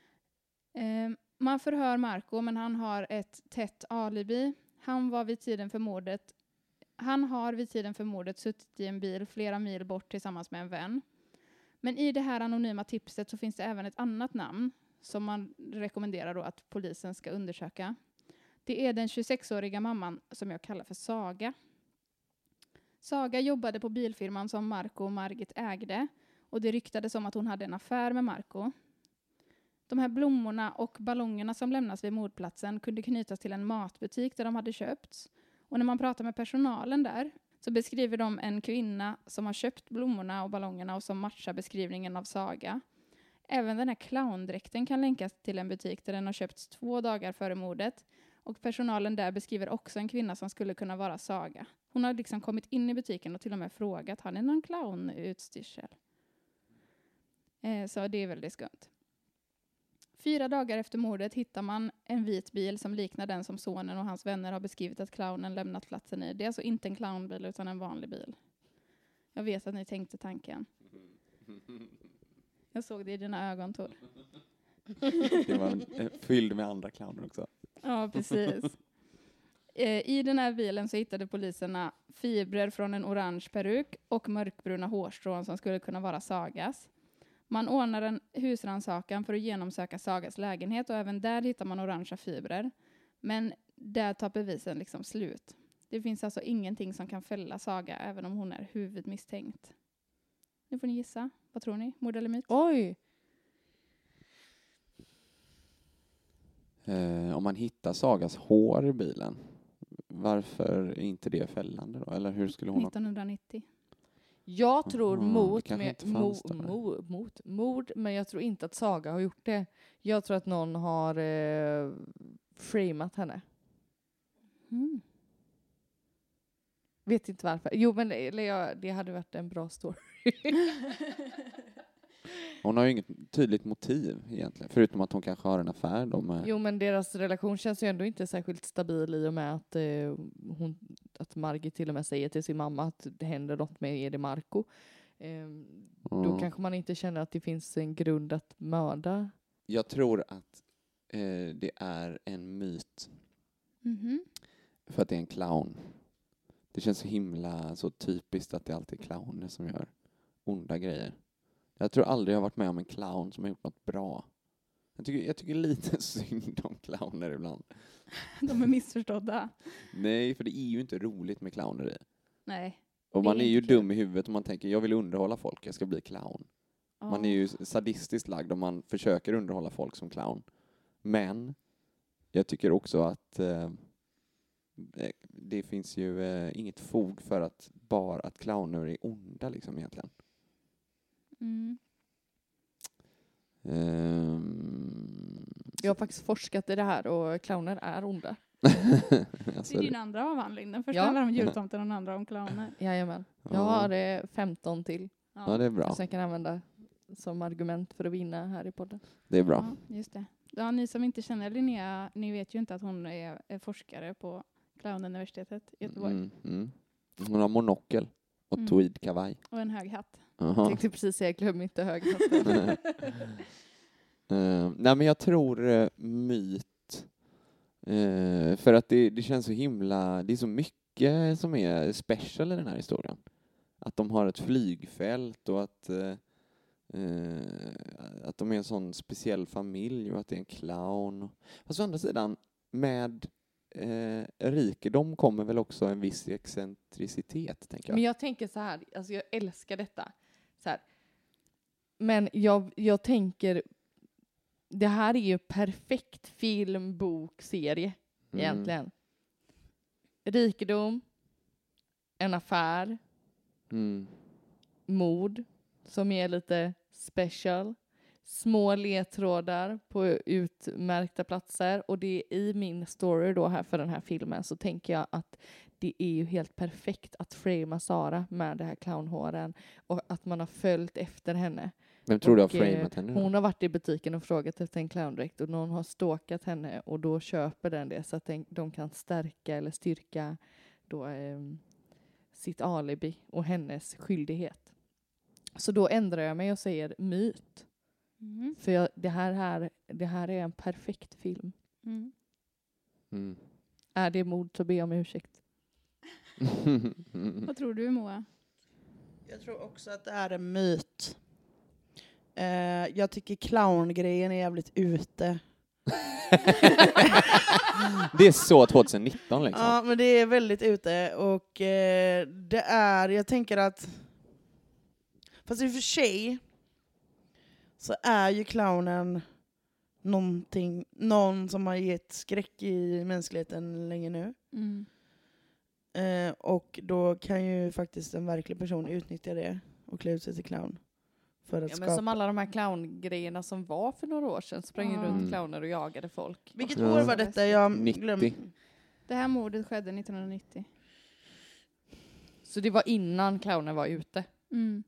Eh, man förhör Marco, men han har ett tätt alibi. Han var vid tiden för mordet. Han har vid tiden för mordet suttit i en bil flera mil bort tillsammans med en vän. Men i det här anonyma tipset så finns det även ett annat namn som man rekommenderar då att polisen ska undersöka. Det är den tjugosexåriga mamman som jag kallar för Saga. Saga jobbade på bilfirman som Marco och Margit ägde. Och det ryktades om att hon hade en affär med Marco. De här blommorna och ballongerna som lämnas vid mordplatsen kunde knytas till en matbutik där de hade köpts. Och när man pratar med personalen där så beskriver de en kvinna som har köpt blommorna och ballongerna och som matchar beskrivningen av Saga. Även den här clowndräkten kan länkas till en butik där den har köpts två dagar före mordet. Och personalen där beskriver också en kvinna som skulle kunna vara Saga. Hon har liksom kommit in i butiken och till och med frågat, har ni någon clownutstyrsel? Eh, så det är väldigt skumt. Fyra dagar efter mordet hittar man en vit bil som liknar den som sonen och hans vänner har beskrivit att clownen lämnat platsen i. Det är alltså inte en clownbil utan en vanlig bil. Jag vet att ni tänkte tanken. Jag såg det i dina ögon, Tor. Det var fylld med andra clowner också. Ja, precis. I den här bilen så hittade poliserna fibrer från en orange peruk och mörkbruna hårstrån som skulle kunna vara Sagas. Man ordnar en husrannsakan för att genomsöka Sagas lägenhet och även där hittar man orangea fibrer. Men där tar bevisen liksom slut. Det finns alltså ingenting som kan fälla Saga även om hon är huvudmisstänkt. Nu får ni gissa. Vad tror ni? Mord eller myt? Oj! Eh, om man hittar Sagas hår i bilen, varför är inte det fällande då? Eller hur skulle hon ha... nittonhundranittio. Jag tror Aha, det mot, kanske med, inte mo, fanns där. mo, mot mord, men jag tror inte att Saga har gjort det. Jag tror att någon har eh, framat henne. Mm. Vet inte varför. Jo, men eller, ja, det hade varit en bra story. Hon har ju inget tydligt motiv egentligen, förutom att hon kanske har en affär då med... Jo, men deras relation känns ju ändå inte särskilt stabil i och med att, eh, hon, att Margit till och med säger till sin mamma att det händer något med Edi Marco. Eh, Mm. Då kanske man inte känner att det finns en grund att mörda. Jag tror att eh, det är en myt Mhm. för att det är en clown. Det känns så himla så typiskt att det alltid är clowner som gör onda grejer. Jag tror aldrig jag har varit med om en clown som har gjort något bra. Jag tycker, jag tycker lite synd om clowner ibland. De är missförstådda. Nej, för det är ju inte roligt med clowner i. Nej. Och Det man är är ju inte kul. dum i huvudet om man tänker jag vill underhålla folk, jag ska bli clown. Man är ju sadistiskt lagd om man försöker underhålla folk som clown. Men jag tycker också att eh, det finns ju eh, inget fog för att bara att clowner är onda liksom egentligen. Mm. Ehm, Jag har faktiskt forskat i det här och clowner är onda. alltså, Det är din andra avhandling. Den första Ja. handlar om jultomten och den andra om clowner. Jajamän. Jag Ja. har eh, femton till. ja, det är bra. Som jag kan använda som argument för att vinna här i podden. Det är bra. Ja, just det. Ja, ni som inte känner Linnea, ni vet ju inte att hon är, är forskare på Clownuniversitetet i Göteborg. Mm, mm. Hon har monokel och Mm. tweedkavaj. Och en hög hatt. Jag Jaha. tänkte precis säga, glöm inte höghatten. Uh, nej men jag tror uh, myt. Uh, för att det, det känns så himla, det är så mycket som är special i den här historien. Att de har ett flygfält och att, uh, uh, att de är en sån speciell familj och att det är en clown. Fast å andra sidan, med uh, rikedom kommer väl också en viss excentricitet, tänker jag. Men jag tänker så här, alltså jag älskar detta. Så här. Men jag, jag tänker, det här är ju perfekt film, bok, serie Mm. egentligen. Rikedom, en affär, Mm. mord som är lite special, små ledtrådar på utmärkta platser, och det är i min story då här för den här filmen, så tänker jag att det är ju helt perfekt att framea Sara med det här clownhåren och att man har följt efter henne. Vem tror du har Och, eh, framat henne då? Hon har varit i butiken och frågat efter en clowndräkt och någon har stalkat henne och då köper den det så att den, de kan stärka eller styrka då, eh, sitt alibi och hennes skyldighet. Så då ändrar jag mig och säger myt. Mm. För jag, det, här, här, det här är en perfekt film. Mm. Mm. Är det mord så ber jag om ursäkt. Vad tror du, Moa? Jag tror också att det är en myt. Eh, jag tycker clowngrejen är jävligt ute. Det är så tjugonitton liksom. Ja, men det är väldigt ute. Och eh, det är, jag tänker att... Fast i och för sig så är ju clownen någonting, någon som har gett skräck i mänskligheten länge nu. Mm. Eh, och då kan ju faktiskt en verklig person utnyttja det och klä ut sig till clown. För att Ja, skapa... men som alla de här clowngrejerna som var för några år sedan. Sprang ju Ja. runt Mm. clowner och jagade folk. Vilket Ja. år var detta? Jag nittio. glömde. Det här mordet skedde nittonhundranittio. Så det var innan clownen var ute. Mm.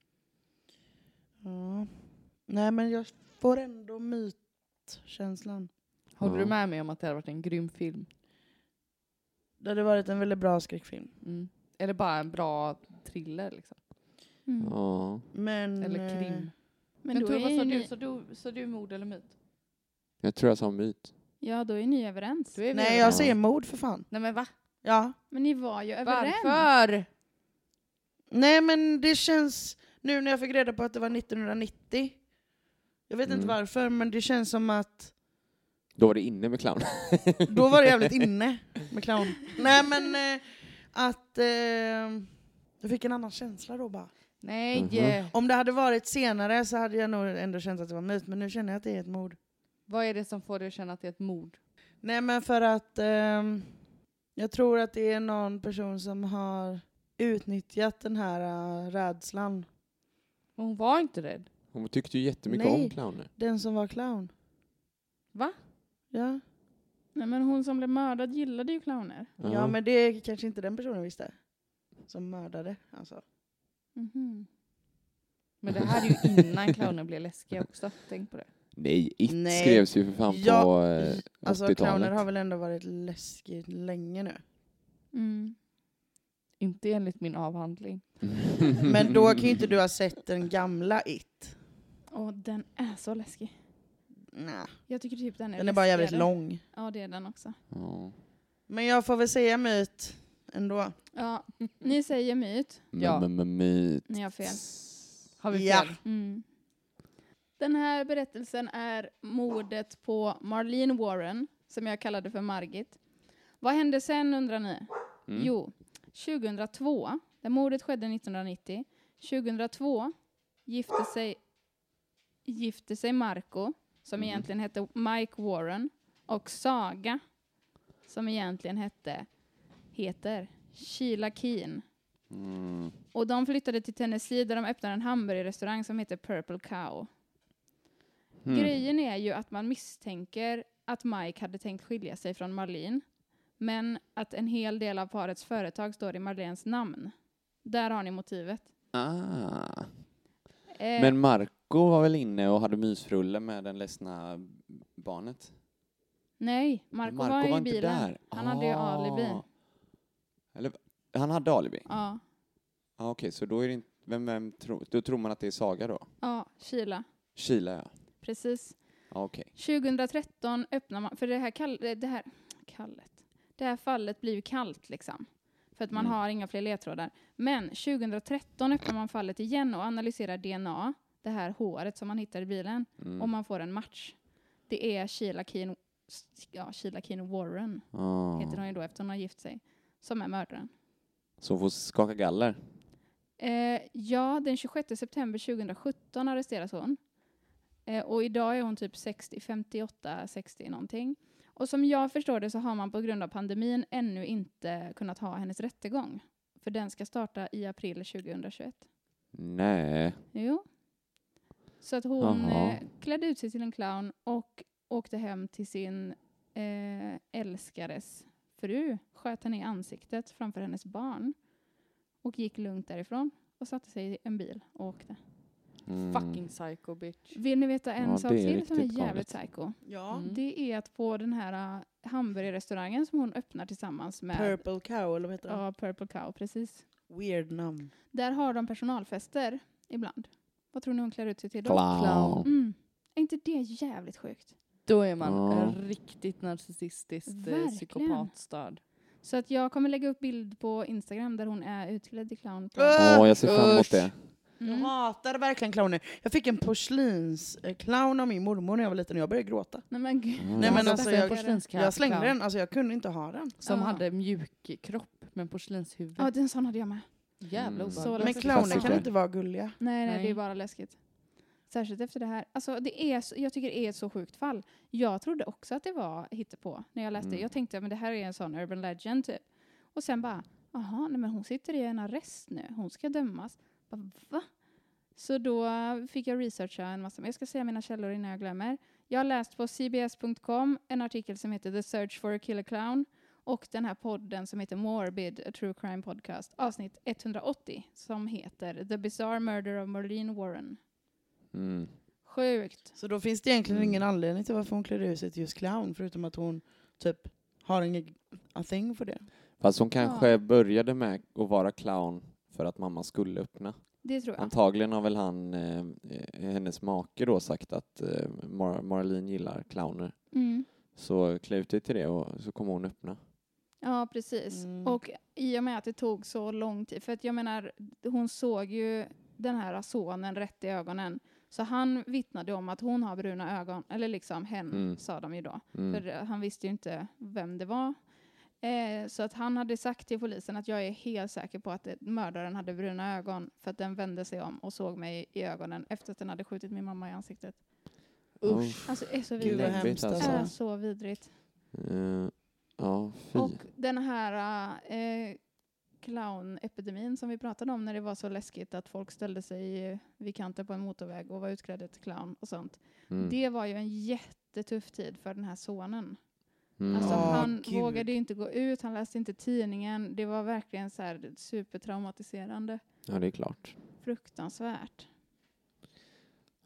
Ja. Nej, men jag får ändå mytkänslan. Håller Ja. du med mig om att det hade varit en grym film? Det hade varit en väldigt bra skräckfilm. Mm. Eller bara en bra thriller liksom. Mm. Ja. Men... Eller eh, krim. Men, Men då Tor, är vad ju sa ni, du? Så du, så du mord eller myt? Jag tror jag sa myt. ja, då är ni överens. Då är vi Nej, överens. jag säger mord för fan. Nej men va? Ja. Men ni var ju överens. Varför? Nej, men det känns... Nu när jag fick reda på att det var nittonhundranittio. Jag vet Mm. inte varför, men det känns som att... Då var det inne med clown. Då var det jävligt inne med clown. Nej, men eh, att... Eh, jag fick en annan känsla då bara. Nej. Mhm. Om det hade varit senare så hade jag nog ändå känt att det var myt. Men nu känner jag att det är ett mord. Vad är det som får dig att känna att det är ett mord? Nej, men för att... Eh, jag tror att det är någon person som har utnyttjat den här uh, rädslan. Hon var inte rädd. Hon tyckte ju jättemycket Nej. om clowner. Den som var clown. Va? Ja. Nej, men hon som blev mördad gillade ju clowner. Ja, men det är kanske inte den personen visste. Som mördade, alltså. Mhm. Men det här är ju innan clowner blev läskiga också. Tänk på det. Nej, It Nej. skrevs ju för fan Ja, på eh, Alltså åttiotalet. clowner har väl ändå varit läskigt länge nu. Mm. Inte enligt min avhandling. Men då kan ju inte du ha sett den gamla It. Och den är så läskig. Nej. Jag tycker typ den är Den är bara jävligt läskigare. lång. Ja, det är den också. Ja. Men jag får väl säga myt ändå. Ja, ni säger myt. Ja. Men, men, myt. Ni har fel. Har vi Ja. fel? Mm. Den här berättelsen är mordet på Marlene Warren, som jag kallade för Margit. Vad hände sen, undrar ni? Mm. Jo, tjugohundratvå, där mordet skedde nittonhundranittio. tjugohundratvå gifte sig, gifte sig Marco, som Mm. egentligen hette Mike Warren, och Saga, som egentligen hette, heter Sheila Keen. Mm. Och de flyttade till Tennessee där de öppnade en hamburgerrestaurang som heter Purple Cow. Mm. Grejen är ju att man misstänker att Mike hade tänkt skilja sig från Marlene. Men att en hel del av parets företag står i Marlenes namn. Där har ni motivet. Ah. Eh, Men Marco var väl inne och hade mysfrulle med den ledsna barnet? nej, Marco, var i inte bilen. där. Han hade ju Ah. alibi. Eller, han hade alibi? Ja, Ah, Okej, så då är det inte... Vem, vem tror... Då tror man att det är Saga då? ja, Sheila. Sheila, ja. Precis. Ah, Okej. tjugohundratretton öppnar man, för det här, kall, det här kallet, det här fallet blir ju kallt liksom. För att man Mm. har inga fler ledtrådar. Men tjugohundratretton öppnar man fallet igen och analyserar D N A, det här håret som man hittar i bilen, Mm. och man får en match. Det är Sheila Keen, ja, Sheila Keen Warren, Ah. heter hon ju då efter hon har gift sig, som är mördaren. Så hon får skaka galler? Eh, ja, den tjugosjätte september tjugohundrasjutton arresteras hon. Eh, och idag är hon typ sextio, femtioåtta, sextio någonting. Och som jag förstår det så har man på grund av pandemin ännu inte kunnat ha hennes rättegång. För den ska starta i april tjugohundratjugoett. Nej. Jo. Så att hon Jaha. eh, klädde ut sig till en clown och åkte hem till sin eh, älskares fru. Sköt henne i ansiktet framför hennes barn. Och gick lugnt därifrån. Och satte sig i en bil och åkte. Mm. Fucking psycho bitch. Vill ni veta en Ja, sak det är till som är riktigt jävligt farligt. psycho? Ja. Mm. Det är att på den här uh, hamburgerrestaurangen som hon öppnar tillsammans med Purple Cow, eller vad heter den? ja, Purple Cow, precis. Weird namn. Där har de personalfester ibland. Vad tror ni hon klär ut sig till då? Clown. Mm. Är inte det jävligt sjukt? Då är man Ja. en riktigt narcissistisk eh, Verkligen. psykopatstad. Så att jag kommer lägga upp bild på Instagram där hon är utklädd till clown. På. Åh, jag ser fram emot Usch. det. Jag Mm. hatar verkligen clowner. Jag fick en porslinsclown av min mormor när jag var liten och jag började gråta. Nej men gud. Mm. Nej, men Jag alltså, skaffade en jag- porslinskatt Jag slängde clown den, alltså jag kunde inte ha den. Som Ja. hade mjuk kropp med porslinshuvud. Ja, den sån hade jag med. Jävla Mm. Så obehagligt. Men läskigt. clowner Klassiker. kan inte vara gulliga. Nej, nej, Nej. det är bara läskigt. Särskilt efter det här. Alltså, det är, så- jag tycker det är ett så sjukt fall. Jag trodde också att det var hittepå när jag läste. Mm. Jag tänkte att det här är en sån urban legend typ. Och sen bara, aha, nej men hon sitter i en arrest nu. Hon ska dömas. Bara, va? Så då fick jag researcha en massa. Men jag ska säga mina källor innan jag glömmer. Jag har läst på C B S punkt com en artikel som heter The Search for a Killer Clown. Och den här podden som heter Morbid, a true crime podcast. Avsnitt etthundraåttio som heter The Bizarre Murder of Marlene Warren. Mm. Sjukt. Så då finns det egentligen Mm. ingen anledning till varför hon klär ut sig till just clown, förutom att hon typ har en a thing för det. Fast hon kanske Ja. började med att vara clown för att mamma skulle öppna. Det tror jag. Antagligen har väl han, eh, hennes make då sagt att eh, Mar- Marlene gillar clowner. Mm. Så klä ut dig till det och så kommer hon öppna. Ja, precis. Mm. Och i och med att det tog så lång tid. För att jag menar, hon såg ju den här sonen rätt i ögonen. Så han vittnade om att hon har bruna ögon. Eller liksom hen, Mm. sa de ju då. Mm. För han visste ju inte vem det var. Eh, så att han hade sagt till polisen att jag är helt säker på att det, mördaren hade bruna ögon. För att den vände sig om och såg mig i ögonen efter att den hade skjutit min mamma i ansiktet. Usch. Alltså det är så Gud vad vidrigt. hemskt alltså. Det är alltså. så vidrigt. Eh, ja, fy. Och den här eh, clownepidemin som vi pratade om när det var så läskigt att folk ställde sig vid kanten på en motorväg och var utklädda till clown och sånt. Mm. Det var ju en jättetuff tid för den här sonen. Mm. Alltså Åh, han Gud. vågade ju inte gå ut, han läste inte tidningen. Det var verkligen så här supertraumatiserande. Ja, det är klart. Fruktansvärt.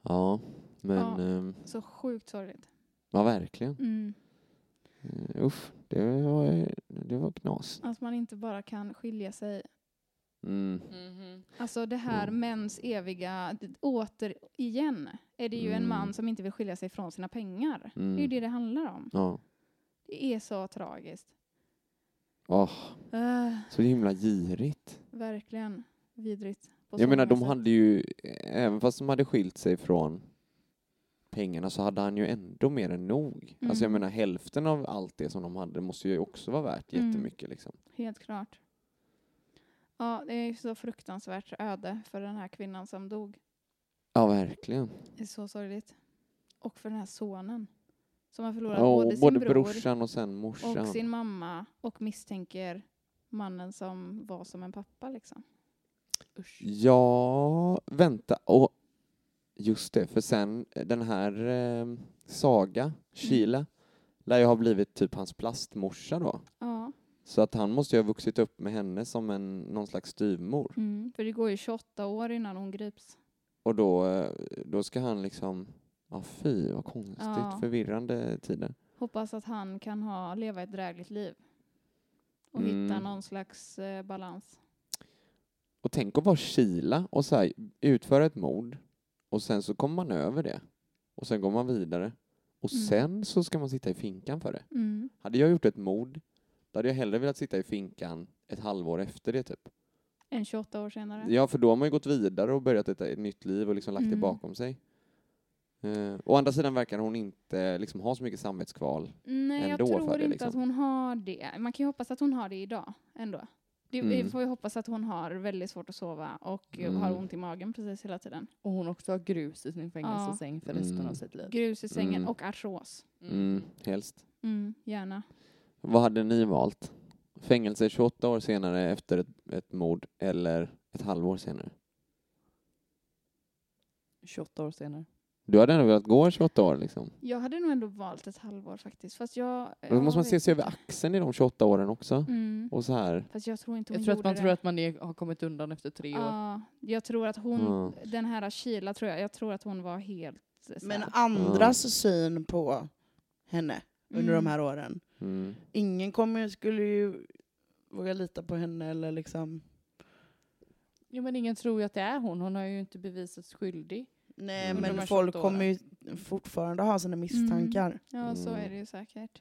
Ja, men... Ja. ehm, Så sjukt sorgligt. ja, verkligen. Mm. Uh, uff, det var, det var knas. Att man inte bara kan skilja sig. Mm. Mhm. Alltså det här Mm. mäns eviga, återigen är det ju en Mm. man som inte vill skilja sig från sina pengar. Det är ju Mm. det det handlar om. Ja. Det är så tragiskt. Åh, Uh, så himla girigt. verkligen vidrigt. På Jag så menar, många de sätt. hade ju, även fast de hade skilt sig från pengarna så hade han ju ändå mer än nog. Mm. Alltså jag menar, hälften av allt det som de hade måste ju också vara värt Mm. jättemycket liksom. Helt klart. Ja, det är ju så fruktansvärt öde för den här kvinnan som dog. Ja, verkligen. Det är så sorgligt. Och för den här sonen. Som har förlorat Ja, både och sin både bror brorsan och sen morsan. och sin mamma. Och misstänker mannen som var som en pappa liksom. Usch. Ja, vänta. Och just det, för sen den här eh, Saga, Sheila, lär ju ha blivit typ hans plastmorsa då. Ja, Så att han måste ju ha vuxit upp med henne som en, någon slags styvmor. mm. För det går ju tjugoåtta år innan hon grips. Och då, eh, då ska han liksom, ja fy vad konstigt, Ja. förvirrande tider. Hoppas att han kan ha, leva ett drägligt liv. Och Mm. hitta någon slags eh, balans. Och tänk att vara Sheila och så här, utföra ett mord och sen så kommer man över det. Och sen går man vidare. Och Mm. sen så ska man sitta i finkan för det. Mm. Hade jag gjort ett mord, då hade jag hellre velat sitta i finkan ett halvår efter det typ. En tjugoåtta år senare. Ja, för då har man ju gått vidare och börjat ett, ett nytt liv och liksom lagt det Mm. bakom sig. Uh, å andra sidan verkar hon inte liksom ha så mycket samvetskval. Nej, jag ändå tror för det, inte liksom. att hon har det. Man kan ju hoppas att hon har det idag ändå. Det, Vi Mm. får ju hoppas att hon har väldigt svårt att sova och Mm. har ont i magen precis hela tiden. Och hon också har grus i sin fängelsesäng för resten Mm. av sitt liv. Grus i sängen Mm. och artros. Mm, helst. Mm, gärna. Vad hade ni valt? Fängelse tjugoåtta år senare efter ett, ett mord eller ett halvår senare? tjugoåtta år senare. Du hade ändå velat gå tjugoåtta år liksom. Jag hade nog ändå valt ett halvår faktiskt. Fast jag... Då måste man jag se vet sig över inte. axeln i de tjugoåtta åren också. Mm. Och så här. Fast jag tror inte hon Jag tror att gjorde man det. tror att man är, har kommit undan efter tre år. Ja, jag tror att hon, Ja. den här Sheila tror jag, jag tror att hon var helt så Men här- andras syn på henne under Mm. de här åren. Mm. Ingen kommer, skulle ju våga lita på henne eller liksom... Jo, men ingen tror ju att det är hon. Hon har ju inte bevisats skyldig. Nej, Mm. Under de men här folk tjugoåtta kommer ju fortfarande ha sina misstankar. Ja, så Mm. är det ju säkert.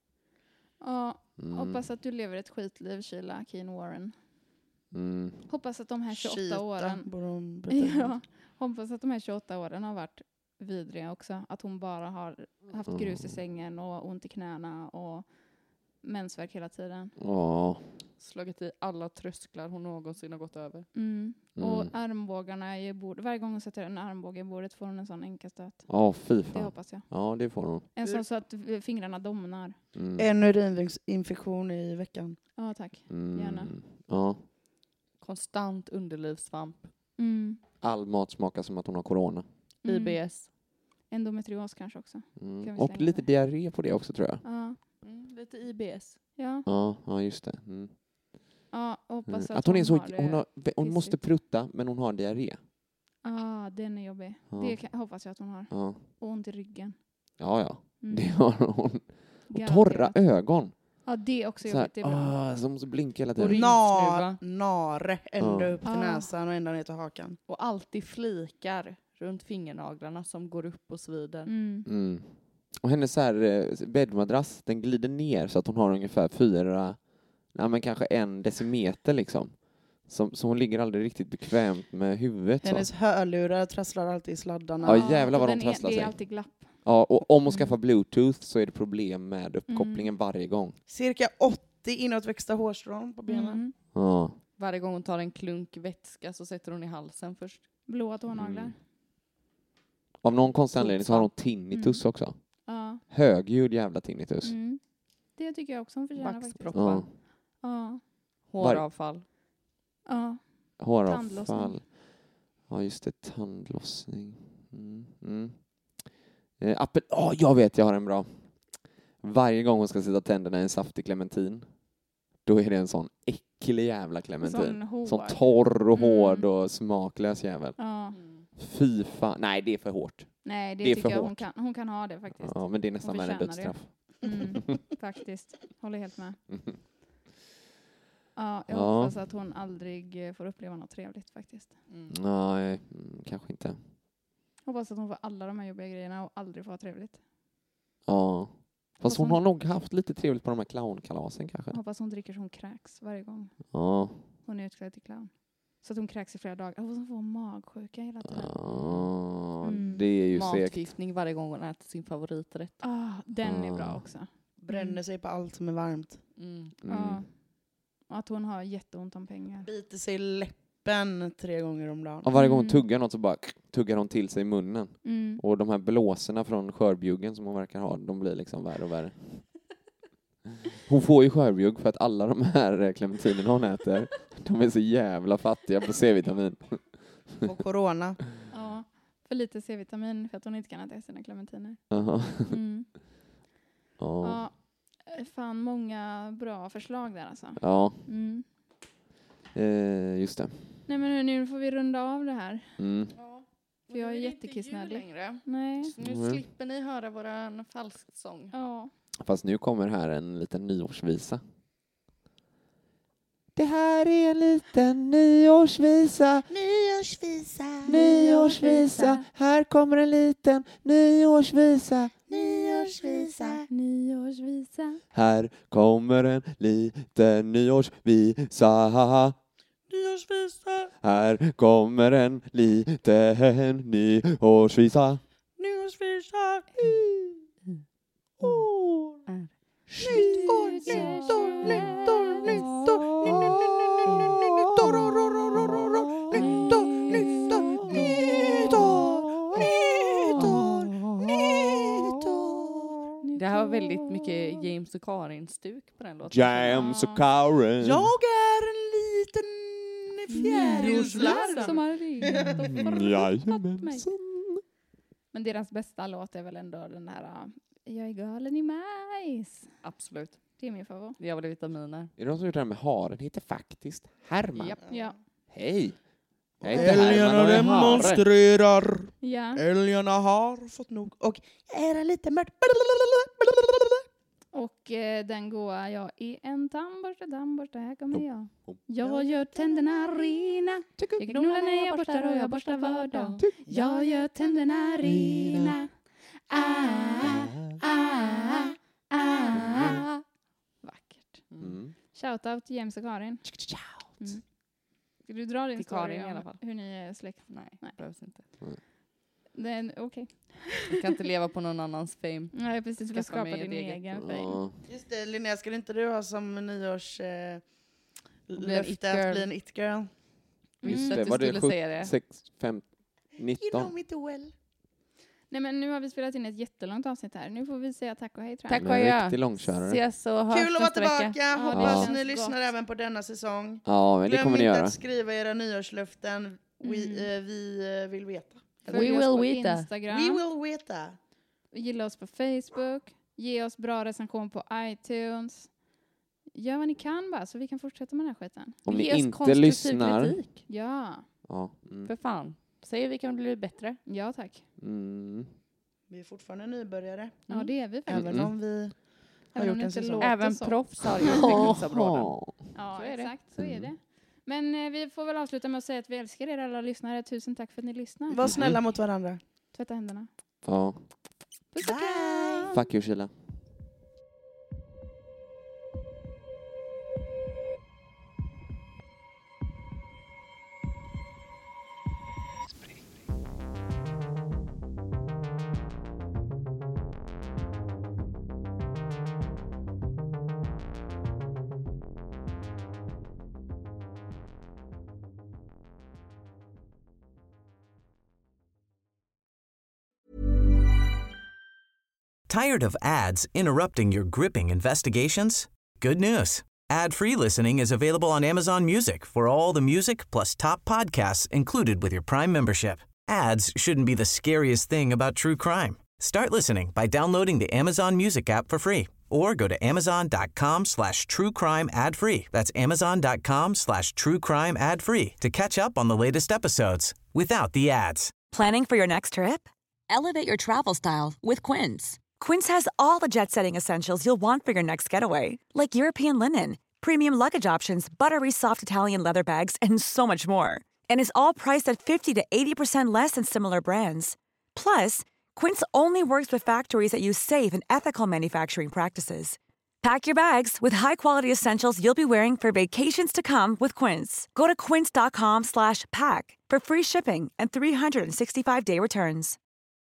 Ja, Mm. hoppas att du lever ett skitliv, Sheila Keen Warren. Mm. Hoppas att de här tjugoåtta Cheetah, åren... borde hon byta in. Ja, hoppas att de här tjugoåtta åren har varit vidriga också. Att hon bara har haft Mm. grus i sängen och ont i knäna och mensvärk hela tiden. Ja. Slagit i alla trösklar hon någonsin har gått över. Mm. Mm. Och armbågarna i bordet. Varje gång hon sätter en armbåge i bordet får hon en sån enkastöt. Ja, fy Det fan. hoppas jag. Ja, det får hon. En sån så att eh, fingrarna domnar. Mm. En urinvägsinfektion i veckan. Ja, tack. Mm. gärna. Ja. Konstant underlivssvamp. Mm. All mat smakar som att hon har corona. Mm. I B S. Endometrios kanske också. Mm. Kan vi Och slänga lite det? diarré på det också tror jag. Ja, Mm, lite I B S. ja. Ja, ja just det. Mm. ja hoppas Mm. att, Att hon är så, har det. hon, har, hon måste pissigt. prutta men hon har diarré. Ja, den är jobbig. Ja. Det kan, hoppas jag att hon har. Ja, Och ont i ryggen. ja. ja. Mm. Det har hon. Och Garanterat. torra ögon. Ja, det är också Så här, jobbigt ibland. ah, så måste blinka hela Och tiden. rygg- Nar, Rymdsnuva. nare ända Ja. upp till Ja. näsan och ända ner till hakan. Och alltid flikar runt fingernaglarna som går upp och svider. Mm. Mm. Och hennes så här eh, bäddmadrass, den glider ner så att hon har ungefär fyra, nej men kanske en decimeter liksom. Så, så hon ligger aldrig riktigt bekvämt med huvudet. Så. Hennes hörlurar trasslar alltid i sladdarna. Ja, jävlar och vad de den är- trasslar Det sig. är alltid glapp. Ja, och om hon Mm. skaffar bluetooth så är det problem med uppkopplingen varje gång. Cirka åttio inåtväxta hårstrån på benen. Mm. Ja. Varje gång hon tar en klunk vätska så sätter hon i halsen först. Blåa tånaglar. Mm. Av någon konstig anledning så har hon Fotsvamp. tinnitus också. Ja. Högljudd jävla tinnitus. Mm. Det tycker jag också hon förtjänar faktiskt. Vaxproppar. Ja. Ja. Håravfall. Ja. Håravfall. Tandlossning. Ja, just det. Tandlossning. Mm. Mm. Eh, appel... oh, jag vet, jag har en bra. Varje gång hon ska sätta tänderna i en saftig clementin, då är det en sån äcklig jävla clementin. Sån hård. Sån torr och Mm. hård och smaklös jävel. Ja. Mm. Fy fan. Nej, det är för hårt. Nej, det, Det är tycker för jag hon hårt. kan. Hon kan ha det faktiskt. Ja, men det är nästan Hon mer än förtjänar dödsstraff. Mm, faktiskt. Håller helt med. Ja, jag Ja. hoppas att hon aldrig eh, får uppleva något trevligt faktiskt. Mm. Nej, mm, kanske inte. Hoppas att hon får alla de här jobbiga grejerna och aldrig får ha trevligt. Ja. Fast hon hon- har nog haft lite trevligt på de här clownkalasen kanske. Hoppas hon dricker så hon kräks varje gång Ja. hon är utklädd till clown. Så att hon kräks i flera dagar. Hoppas hon får magsjuka hela tiden. Ja, Mm. det är ju segt. Matförgiftning varje gång hon äter sin favoriträtt. Ah, den är bra Ah. också. Bränner sig på allt som är varmt. Mm. Mm. Ja. Och att hon har jätteont om pengar. Biter sig i läppen tre gånger om dagen. Och varje gång hon Mm. tuggar något så bara tuggar hon till sig i munnen. Mm. Och de här blåsorna från skörbjuggen som hon verkar ha, de blir liksom värre och värre. Hon får ju skörbjugg för att alla de här clementinerna hon äter, de är så jävla fattiga på C-vitamin. Och corona. Ja, för lite C-vitamin för att hon inte kan äta sina clementiner. Jaha. Mm. Ja. Ja, fan många bra förslag där alltså. Ja, Mm. eh, just det. Nej men hörni, nu får vi runda av det här. Mm. Ja. För jag är Nu det inte jättekissnödig. jul längre. Nej. Så nu Mm. slipper ni höra våran falsksång. Ja. Fast nu kommer här en liten nyårsvisa. Det här är en liten nyårsvisa. Nyårsvisa. Nyårsvisa. Här kommer en liten nyårsvisa. Nyårsvisa. Nyårsvisa. Här kommer en liten nyårsvisa. Nyårsvisa. Här kommer en liten nyårsvisa. Nyårsvisa. Är Nytt år, nytt år, nytt år, nytt år. Ny- ny- ny- ny- ny- ny- Nytt år, år, år, år, år, år, år. Nytt år, nytt år, nytt år, nytt år, nytt år. Det här var väldigt mycket James och Karin-stuk på den låten. James och Karen. Jag är en liten fjärilslarv. Som har ringt och Mm, förlåt mig. Jajamensan. Men deras bästa låt är väl ändå den här uh, Jag är galen i majs. Absolut. Det är min favorit. Jag vill vitaminer. Är det någon som gjort det här med haren? Heter faktiskt Herman. Japp. Ja. Hej. Jag heter Herman Älgarna och är hare. demonstrerar. Ja. Älgarna har fått nog. Och jag är en liten mört. Och eh, den goa Jag är en tandborste, tandborste, här kommer Oh. jag. Oh. Jag gör tänderna rena. Jag knullar när jag borstar och jag borstar var dag. Jag gör tänderna rena. Ah, ah, ah. Vackert. Mm. Shoutout till James och Karin. Mm. Ska du dra din Till story Karin i om alla fall. hur ni är släkt? Nej, Nej. behövs inte. Den- Okej. Jag kan inte leva på någon annans fame. Nej, precis. Du får Skaffa skapa mig din ett eget. egen fame. Ja. Just det, Linnea, skulle inte du ha som nyårs eh, Bli en löfte it-girl. att bli en it-girl? Visste Just att det, du var det skulle sjut- säga det. sex, fem, You know nitton? me too well. Nej, men nu har vi spelat in ett jättelångt avsnitt här. Nu får vi säga tack och hej, tror jag. Tack och En adjö. riktig långkörare. Ses och hörs Kul att vara nästa tillbaka. vecka. Hoppas det ni känns lyssnar gott. även på denna säsong. Ja, men det Glöm kommer ni inte göra. att skriva era nyårslöften. Vi, Mm. eh, vi eh, vill veta. We Följ oss will på veta. Instagram. We will veta. Gilla oss på Facebook. Ge oss bra recension på iTunes. Gör vad ni kan bara, så vi kan fortsätta med den här skiten. Om ni Ge oss inte konstruktiv lyssnar. kritik. Ja. Ja. Mm. För fan. Säg vi kan bli bättre. Ja, tack. Mm. Vi är fortfarande nybörjare. Ja, det är vi faktiskt. Även om vi har Även om gjort det en inte säsong. låter Även så. proffs har ju utvecklingsområden. Ja, Så är det. exakt. Så är Mm. det. Men eh, vi får väl avsluta med att säga att vi älskar er alla lyssnare. Tusen tack för att ni lyssnar. Var snälla mot varandra. Tvätta händerna. Ja. Puss och kram! Fuck you, Sheila. Tired of ads interrupting your gripping investigations? Good news. Ad-free listening is available on Amazon Music for all the music plus top podcasts included with your Prime membership. Ads shouldn't be the scariest thing about true crime. Start listening by downloading the Amazon Music app for free or go to amazon.com slash true crime ad free. That's amazon.com slash true crime ad free to catch up on the latest episodes without the ads. Planning for your next trip? Elevate your travel style with Quince. Quince has all the jet-setting essentials you'll want for your next getaway, like European linen, premium luggage options, buttery soft Italian leather bags, and so much more. And is all priced at fifty to eighty percent less than similar brands. Plus, Quince only works with factories that use safe and ethical manufacturing practices. Pack your bags with high-quality essentials you'll be wearing for vacations to come with Quince. Go to quince.com slash pack for free shipping and three hundred sixty-five day returns.